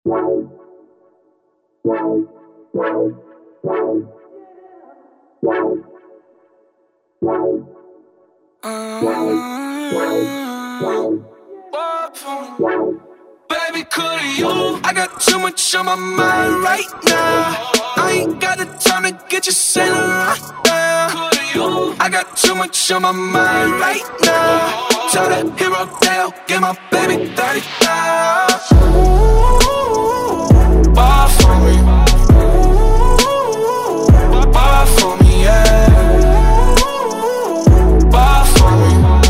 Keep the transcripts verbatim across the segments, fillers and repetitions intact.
Baby, could you? I got too much on my mind right now. I ain't got the time to get you sailing right now. Could you? I got too much on my mind right now. Tell that hero Dale, get my baby thirty thousand. Ball for me. Ball for me, yeah. Ball for me.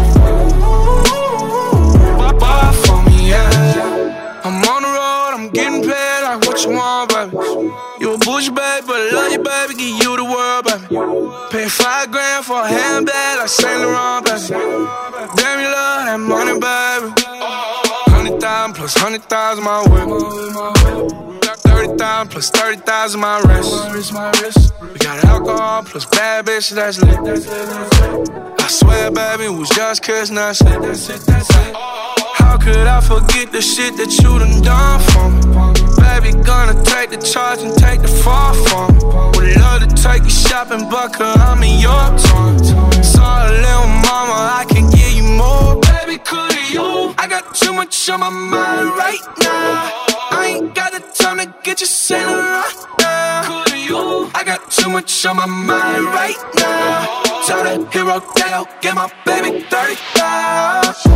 Ball for me, yeah. I'm on the road, I'm getting paid like what you want, baby. You a bougie, baby, but I love you, baby. Give you the world, baby. Pay five grand for a handbag like Saint Laurent, baby. Damn, you love that money, baby. Hundred thousand plus hundred thousand my whip. Thirty thousand plus thirty thousand my wrist. We got alcohol plus bad bitch, that's lit. I swear, baby, it was just kiss, that's it. How could I forget the shit that you done done for me? Baby, gonna take the charge and take the fall for me. Would love to take you shopping, but I'm in your time. Sorry, little mama, I can give you more. Baby, could you? I got too much on my mind right now. I ain't got the time to get you sailing right now. Could you? I got too much on my mind right now. Tell that hero Dale, get my baby thirty thousand.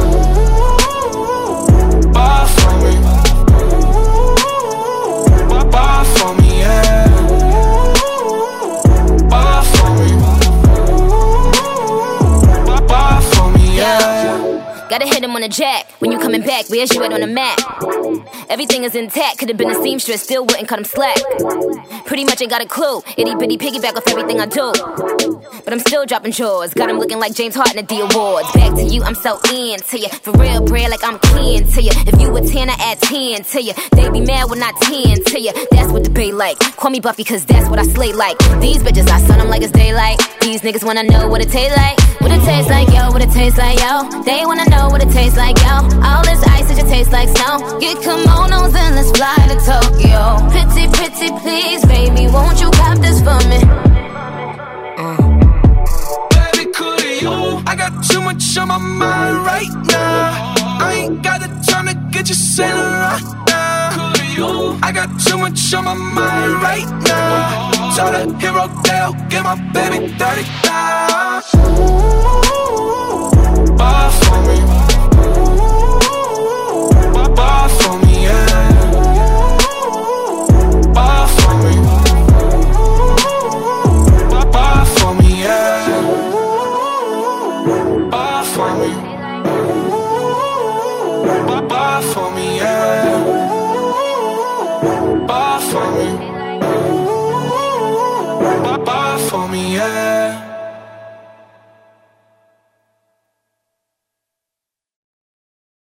Ball for me. Ball for me, yeah. Ball for me. Ball for me, yeah. Gotta hit him on the jack. When you coming back, where's you at on the map? Everything is intact. Could've been a seamstress, still wouldn't cut him slack. Pretty much ain't got a clue. Itty bitty piggyback off everything I do. But I'm still dropping chores. Got him looking like James Harden at the awards. Back to you, I'm so into you. For real, bread, like I'm kin to you. If you a ten, I add ten to you. They be mad when I ten to you. That's what the bay like. Call me Buffy, cause that's what I slay like. These bitches, I sun them like it's daylight. These niggas wanna know what it tastes like. What it tastes like, yo, what it tastes like, yo. They wanna know what it tastes like, yo. All this ice, it just tastes like snow. Get kimonos and let's fly to Tokyo. Pretty, pretty, please, baby, won't you cop this for me? I got too much on my mind right now. I ain't got the time to get you sailing right now. I got too much on my mind right now. Tell that hero Dale, get my baby thirty thousand. Ball for me. Ball for me, yeah. Ball for me. Ball for me, yeah. Ball for me. Ball for me, yeah. Ball for me. Ball for me, yeah.